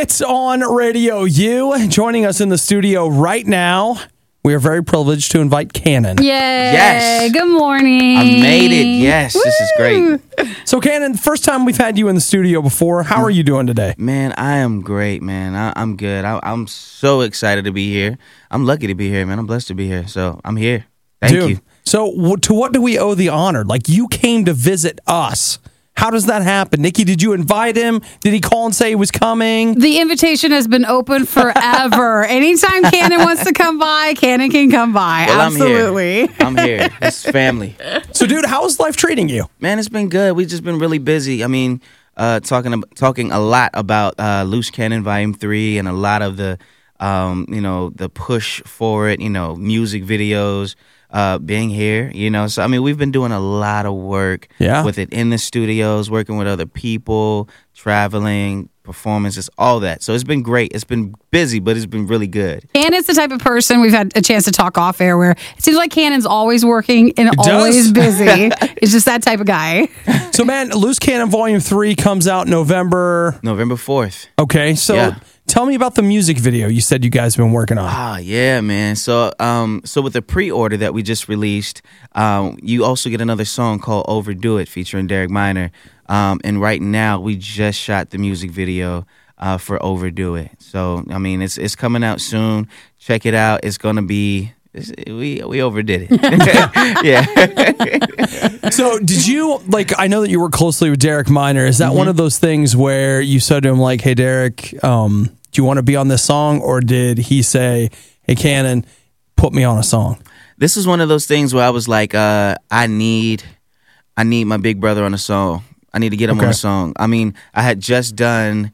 Hits on Radio U. Joining us in the studio right now, we are very privileged to invite Cannon. Yay. Yes. Good morning. I made it. Yes, this is great. So, Cannon, first time we've had you in the studio before. How are you doing today? Man, I am great, man. I'm good. I'm so excited to be here. I'm lucky to be here, man. I'm blessed to be here. So I'm here. Thank you. So to what do we owe the honor? Like, you came to visit us. How does that happen? Nikki, did you invite him? Did he call and say he was coming? The invitation has been open forever. Anytime Cannon wants to come by, Cannon can come by. Well, Absolutely. I'm here. It's family. So, dude, how is life treating you? Man, it's been good. We've just been really busy. I mean, talking a lot about Loose Cannon Volume 3 and a lot of the, the push for it, music videos. Being here, so I mean, we've been doing a lot of work with it in the studios, working with other people, traveling, performances, all that. So it's been great. It's been busy, but it's been really good. Cannon's the type of person, we've had a chance to talk off air, where it seems like Cannon's always working and always busy. It's just that type of guy. So, man, Loose Cannon Volume 3 comes out November 4th. Okay, so tell me about the music video you said you guys have been working on. Yeah, man. So with the pre-order that we just released, you also get another song called Overdo It featuring Derek Minor. And right now we just shot the music video for Overdo It. So, I mean, it's coming out soon. Check it out. It's going to be... We overdid it. Yeah. So did you, I know that you work closely with Derek Minor. Is that one of those things where you said to him, hey, Derek, do you want to be on this song? Or did he say, hey, Cannon, put me on a song? This is one of those things where I was like, I need my big brother on a song. I need to get him on a song. I mean, I had just done...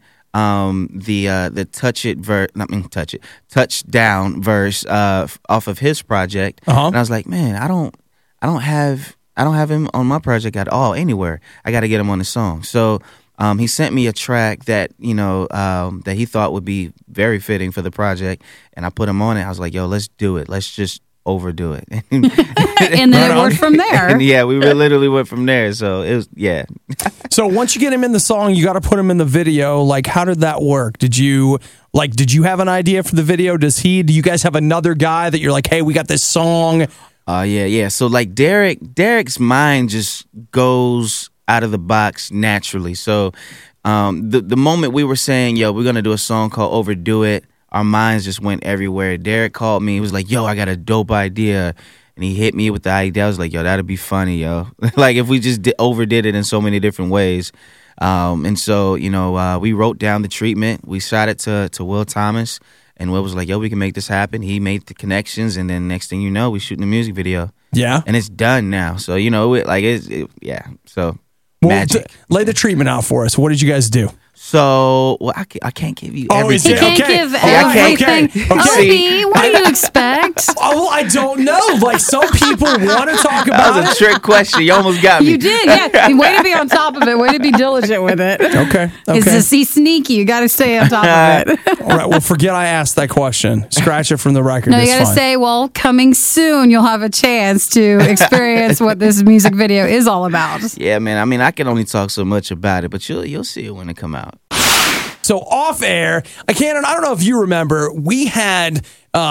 the Touchdown verse off of his project, and I was like, man, I don't have him on my project at all anywhere. I got to get him on the song. So he sent me a track that that he thought would be very fitting for the project, and I put him on it. I was like, yo, let's do it. Let's just overdo it. And then it worked from there. And we literally went from there. So it was, So once you get him in the song, you got to put him in the video. How did that work? Did you have an idea for the video? Do you guys have another guy that you're like, hey, we got this song? Yeah. So Derek's mind just goes out of the box naturally. So the moment we were saying, yo, we're going to do a song called Overdo It, our minds just went everywhere. Derek called me. He was like, yo, I got a dope idea. And he hit me with the idea. I was like, yo, that'd be funny, yo. If we just overdid it in so many different ways. And so, we wrote down the treatment. We shot it to Will Thomas. And Will was like, yo, we can make this happen. He made the connections. And then next thing you know, we shooting a music video. Yeah. And it's done now. So, So, magic. Lay the treatment out for us. What did you guys do? So, I can't give you everything. He can't give everything. Obi, what do you expect? I don't know. Some people want to talk about That was a trick question. You almost got me. You did, yeah. Way to be on top of it. Way to be diligent with it. Okay. It's to see sneaky. You got to stay on top of it. All right. Well, forget I asked that question. Scratch it from the record. No, you got to say, coming soon, you'll have a chance to experience what this music video is all about. Yeah, man. I mean, I can only talk so much about it, but you'll see it when it come out. So off air, I don't know if you remember, we had,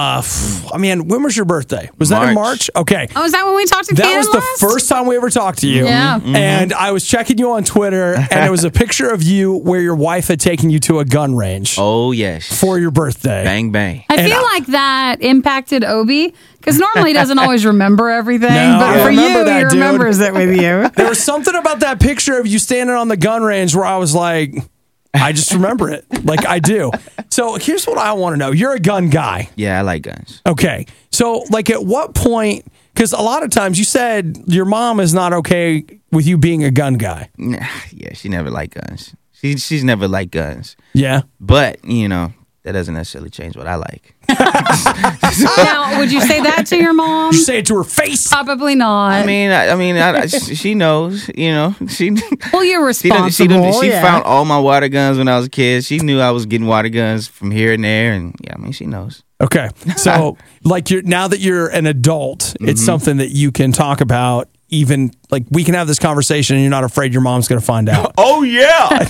when was your birthday? Was that in March? Okay. Oh, is that when we talked to Cannon That was the first time we ever talked to you. Yeah. Mm-hmm. And I was checking you on Twitter, and it was a picture of you where your wife had taken you to a gun range. Oh, yes. For your birthday. Bang, bang. I feel like that impacted Obi, because normally he doesn't always remember everything, but for you, he remembers it with you. There was something about that picture of you standing on the gun range where I was like... I just remember it. I do. So here's what I want to know. You're a gun guy. Yeah, I like guns. Okay. So at what point, because a lot of times you said your mom is not okay with you being a gun guy. Yeah, she never liked guns. She's never liked guns. Yeah. But, that doesn't necessarily change what I like. Now, would you say that to your mom? Would you say it to her face? Probably not. I mean, she knows, She. Well, you're responsible. She found all my water guns when I was a kid. She knew I was getting water guns from here and there, and she knows. Okay, so now that you're an adult, it's something that you can talk about. even like we can have this conversation and you're not afraid your mom's going to find out? Oh yeah.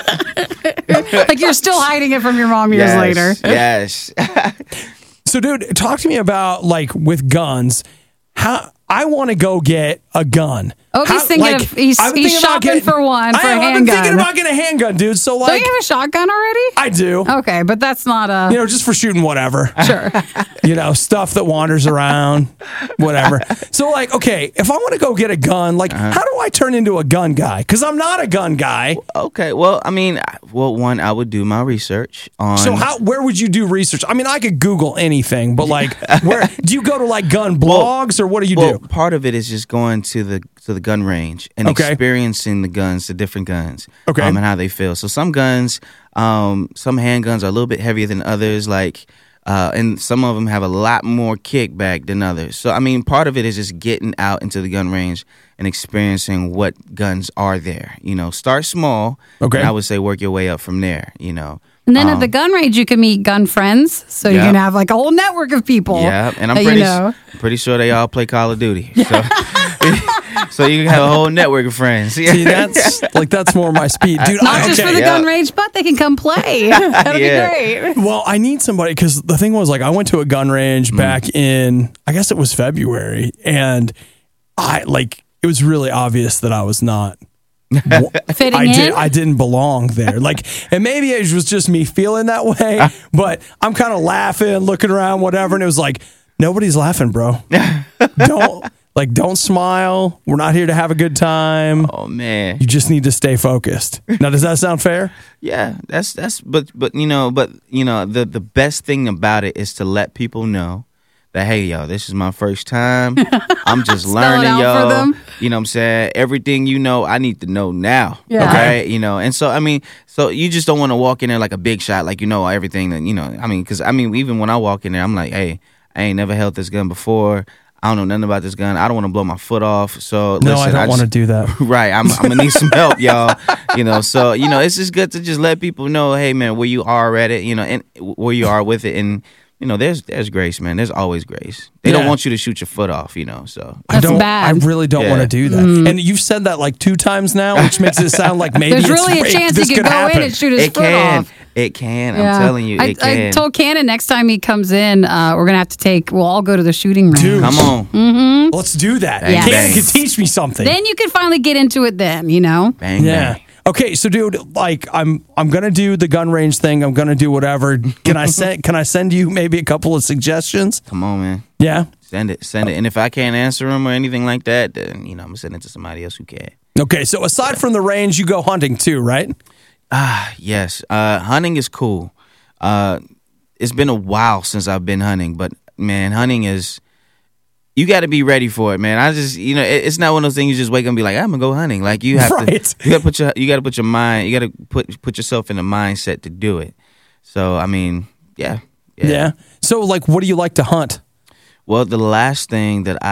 Like you're still hiding it from your mom years later. Yes. So, dude, talk to me about like with guns. How I want to go get a gun. Oh, he's thinking of he's shopping for one for a handgun. I've been thinking about getting a handgun, dude. So like, don't you have a shotgun already? I do. Okay, but that's not a just for shooting whatever. Sure. Stuff that wanders around, whatever. So like, okay, if I want to go get a gun, like, how do I turn into a gun guy? Because I'm not a gun guy. Okay, well, I mean, one, I would do my research on. So where would you do research? I mean, I could Google anything, but like, where do you go to like gun blogs or what do you do? Part of it is just going to the gun range and experiencing the guns, the different guns, and how they feel. So some guns, some handguns are a little bit heavier than others, like, and some of them have a lot more kickback than others. So I mean, part of it is just getting out into the gun range and experiencing what guns are there. Start small. Okay, and I would say work your way up from there. And then at the gun range, you can meet gun friends, so you can have like a whole network of people. Yeah, and I'm pretty sure they all play Call of Duty. So, so you can have a whole network of friends. See, that's more my speed, dude. Not just for the gun range, but they can come play. That'd be great. Well, I need somebody because the thing was like I went to a gun range back in I guess it was February, and it was really obvious that I was not. Fitting in? I didn't belong there. And maybe it was just me feeling that way, but I'm kind of laughing, looking around, whatever. And it was like, nobody's laughing, bro. Don't smile. We're not here to have a good time. Oh man. You just need to stay focused. Now, does that sound fair? Yeah, but the best thing about it is to let people know that, hey, yo, this is my first time. I'm just learning, yo. For them. You know what I'm saying? Everything I need to know now. Yeah. Okay? And so, I mean, so you just don't want to walk in there like a big shot, like everything that, because, even when I walk in there, I'm like, hey, I ain't never held this gun before. I don't know nothing about this gun. I don't want to blow my foot off. So no, I don't want to do that. Right. I'm going to need some help, y'all. So, it's just good to just let people know, hey, man, where you are at it, and where you are with it. And, there's grace, man. There's always grace. They don't want you to shoot your foot off, so. That's bad. I really don't want to do that. And you've said that like 2 times now, which makes it sound like maybe there's really a chance he could go in and shoot his foot off. It can. I'm telling you, it can. I told Cannon next time he comes in, we're going to have to we'll all go to the shooting range. Dude, come on. Mm-hmm. Let's do that. Bang, Cannon can teach me something. Then you can finally get into it then, Bang, bang. Okay, so dude, I'm gonna do the gun range thing. I'm gonna do whatever. Can I send you maybe a couple of suggestions? Come on, man. Yeah, send it. And if I can't answer them or anything like that, then I'm gonna send it to somebody else who can. Okay, so aside from the range, you go hunting too, right? Yes. Hunting is cool. It's been a while since I've been hunting, but man, hunting is. You got to be ready for it, man. It's not one of those things you just wake up and be like, I'm gonna go hunting. Like you have to, you got to put your mind, you got to put yourself in the mindset to do it. So I mean, yeah. So like, what do you like to hunt? Well, the last thing that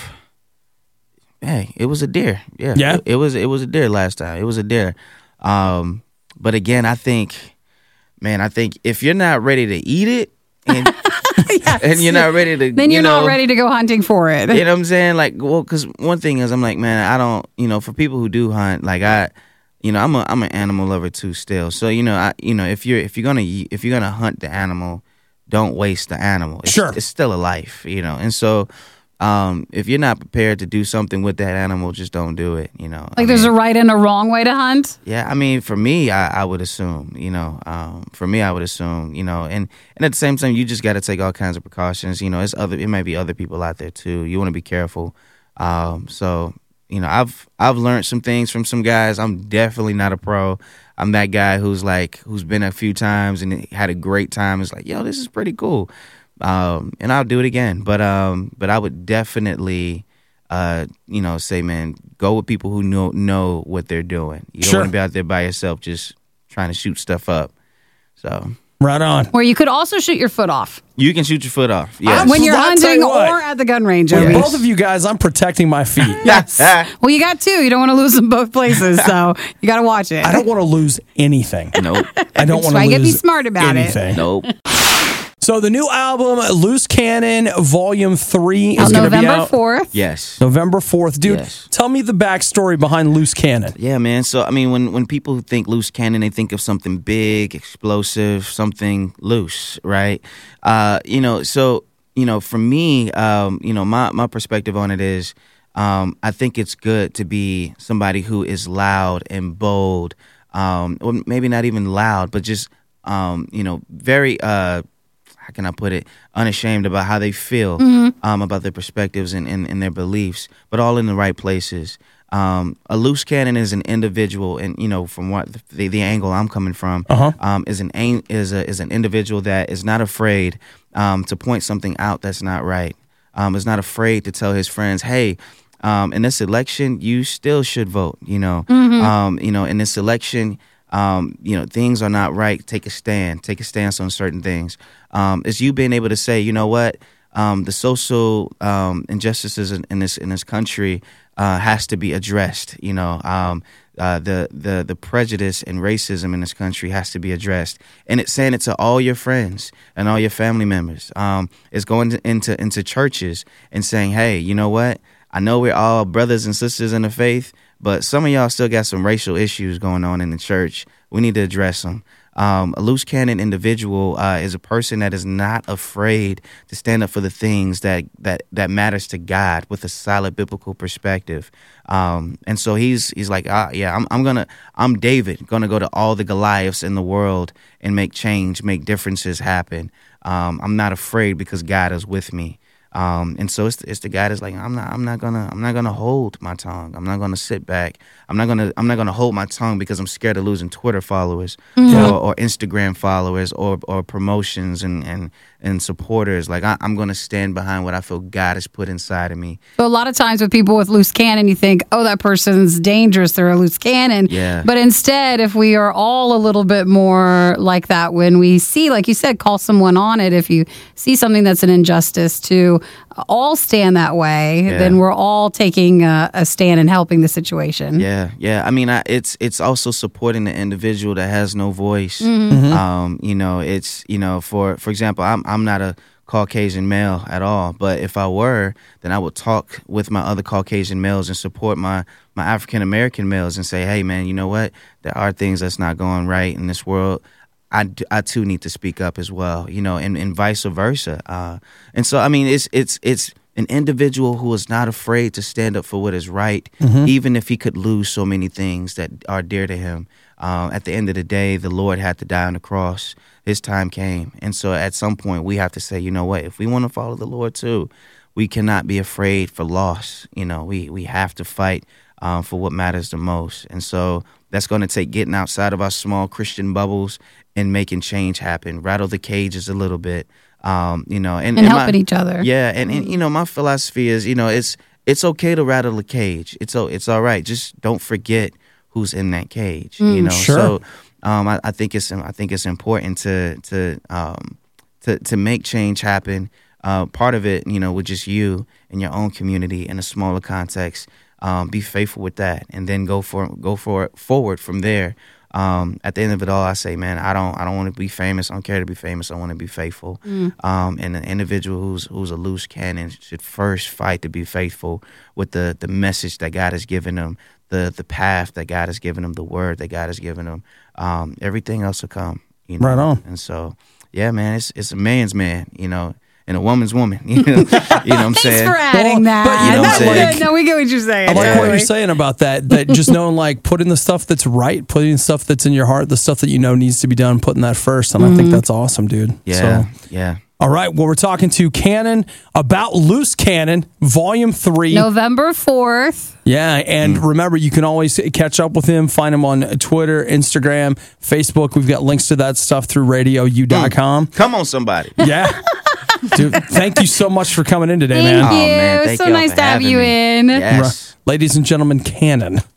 it was a deer. Yeah. It was a deer last time. It was a deer. But again, I think if you're not ready to eat it and yes. And you're not ready to, then you're not ready to go hunting for it. You know what I'm saying? Like, well, because one thing is, I'm like, man, I don't, for people who do hunt, like I'm an animal lover too still. So if you're gonna hunt the animal, don't waste the animal. It's still a life, and so. If you're not prepared to do something with that animal, just don't do it. There's a right and a wrong way to hunt. Yeah, I mean, for me, I would assume. And at the same time, you just got to take all kinds of precautions. It might be other people out there too. You want to be careful. So I've learned some things from some guys. I'm definitely not a pro. I'm that guy who's been a few times and had a great time. It's like, yo, this is pretty cool. And I'll do it again, but I would definitely, say, man, go with people who know what they're doing. You don't want to be out there by yourself just trying to shoot stuff up. So right on. Where you could also shoot your foot off. You can shoot your foot off. Yeah, when you're hunting or at the gun range. Both of you guys, I'm protecting my feet. Yes. Well, you got 2. You don't want to lose them both places, so you got to watch it. I don't want to lose anything. Nope. I don't want to lose. You got to be smart about anything. it. Nope. So the new album, Loose Cannon, Volume 3, is On going to be November out 4th. Yes. November 4th. Dude, Yes. tell me the backstory behind Loose Cannon. Yeah, man. So, I mean, when people think loose cannon, they think of something big, explosive, something loose, right? For me, my perspective on it is, I think it's good to be somebody who is loud and bold, or maybe not even loud, but just, very, how can I put it, unashamed about how they feel, about their perspectives and their beliefs, but all in the right places. A loose cannon is an individual, and from what the angle I'm coming from, is an individual that is not afraid to point something out that's not right. Is not afraid to tell his friends, hey, in this election, you still should vote. In this election, things are not right. Take a stance on certain things. It's you being able to say, you know what, the social injustices in this country has to be addressed. The prejudice and racism in this country has to be addressed, and it's saying it to all your friends and all your family members. It's going into churches and saying, hey, you know what? I know we're all brothers and sisters in the faith, but some of y'all still got some racial issues going on in the church. We need to address them. A loose cannon individual is a person that is not afraid to stand up for the things that matters to God with a solid biblical perspective. And so he's like, I'm David, gonna go to all the Goliaths in the world and make change, make differences happen. I'm not afraid because God is with me. And so it's the guy that's like, I'm not gonna hold my tongue. I'm not gonna sit back. I'm not gonna hold my tongue because I'm scared of losing Twitter followers or Instagram followers or promotions and supporters. Like I'm gonna stand behind what I feel God has put inside of me. So a lot of times with people with loose cannon, you think, oh, that person's dangerous. They're a loose cannon. Yeah. But instead, if we are all a little bit more like that, when we see, like you said, call someone on it. If you see something that's an injustice, to all stand that way, then we're all taking a stand and helping the situation. Yeah. I mean, it's also supporting the individual that has no voice. It's for example, I'm not a Caucasian male at all, but if I were, then I would talk with my other Caucasian males and support my African American males and say, hey man, you know what? There are things that's not going right in this world. I too need to speak up as well, and vice versa. And so, I mean, it's an individual who is not afraid to stand up for what is right, even if he could lose so many things that are dear to him. At the end of the day, the Lord had to die on the cross. His time came. And so at some point we have to say, you know what, if we want to follow the Lord too, we cannot be afraid for loss. We have to fight for what matters the most. And so that's going to take getting outside of our small Christian bubbles and making change happen, rattle the cages a little bit, and helping each other. Yeah. And my philosophy is, it's okay to rattle the cage. It's all right. Just don't forget who's in that cage, Sure. So I think it's important to make change happen. Part of it, with just you and your own community in a smaller context. Be faithful with that, and then go forward from there. At the end of it all, I say, man, I don't want to be famous. I don't care to be famous. I want to be faithful. And an individual who's a loose cannon should first fight to be faithful with the message that God has given them, the path that God has given them, the word that God has given them. Everything else will come. Right on. And so, yeah, man, it's a man's man, and a woman's woman. You know what I'm saying? Thanks for adding that. But you know That's what, like- good. No, we get what you're saying. I like what Totally. you're saying about that. That just knowing, like, putting the stuff that's right, putting stuff that's in your heart, the stuff that needs to be done, putting that first. And I think that's awesome, dude. Yeah, So, yeah. all right. Well, we're talking to Cannon about Loose Cannon, Volume 3. November 4th. Yeah, and remember, you can always catch up with him, find him on Twitter, Instagram, Facebook. We've got links to that stuff through radiou.com. Come on, somebody. Yeah. Dude, thank you so much for coming in today, Thank man. you. man, thank So y'all nice for to have having you me. in. Yes. Ladies and gentlemen, Cannon.